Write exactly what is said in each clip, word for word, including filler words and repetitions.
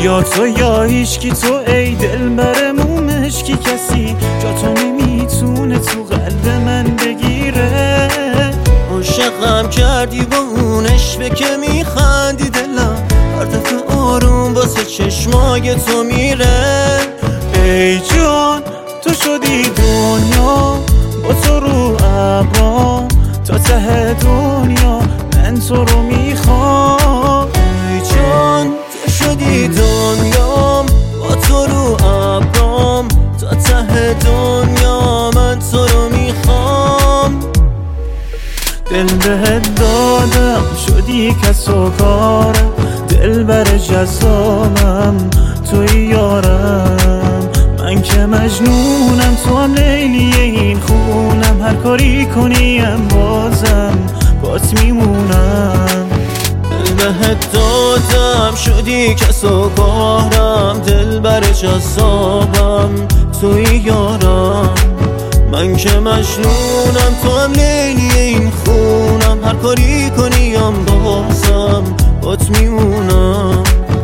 یا تو یا هیچکی، تو ای دل برمون مشکی، کسی جا تو نمیتونه تو قلب من بگیره. عاشقم کردی با اون عشقه که میخندی، دلم هر دفعه آروم واسه چشمای تو میره. ای جان تو شدی دنیا، با تو رو ابرام تا ته دنیا من تو رو میخوام. ای جان تو شدی دنیام، با تو رو ابرام تا ته دنیا من تو رو میخوام. دل بهت دادم شدی کس و کارم، دل بر جذابم توی یارم. من که مجنونم تو هم لیلی این خونم، هر کاری کنیم بازم بات میمونم. دل بهت دادم شدی کس و کارم، دل بر جذابم توی یارم. من که مجنونم تو هم لیلی این خونم، هر کاری کنیم بازم بات میمونم.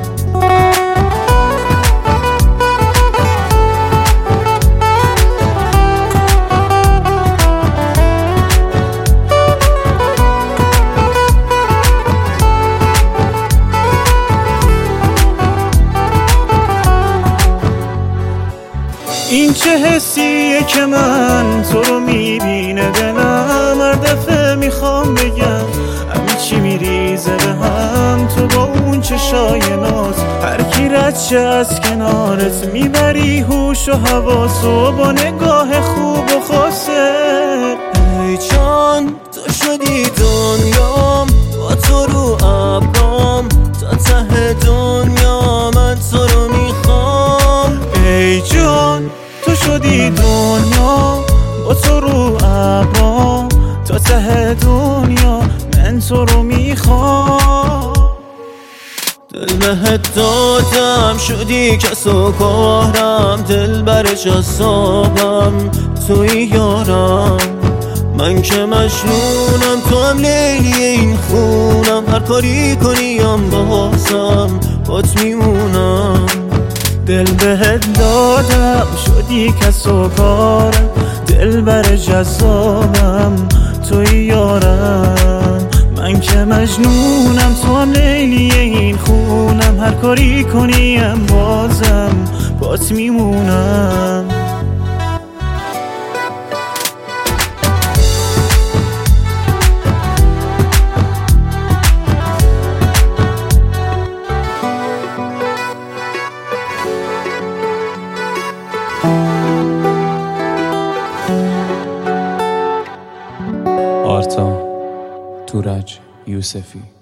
این چه حسیه که من تو رو میبینه دلم، هر دفعه میخوام بگم همه چی میریزه به هم. تو با اون چشای ناز هر کی رد شه از کنارت میبری هوش و حواس، و با نگاه خوب و خاصه. ای جان تو شدی دنیام، با تو رو ابرام تا ته دنیا من تو رو میخوام. ای جان تو شدی دنیا، با تو رو ابرام تا ته دنیا من تو رو میخوام. دل بهت دادم شدی کس و کارم، دل بر جذابم توی یارم. من که مجنونم تو هم لیلی این خونم، هر کاری کنیم بازم بات میمونم. دل بهت دادم شدی کس و کارم، دل بر جذابم توی یارم. من که مجنونم تو هم لیلی این خونم، هر کاری کنیم بازم بات میمونم. آرتا تورج یوسفی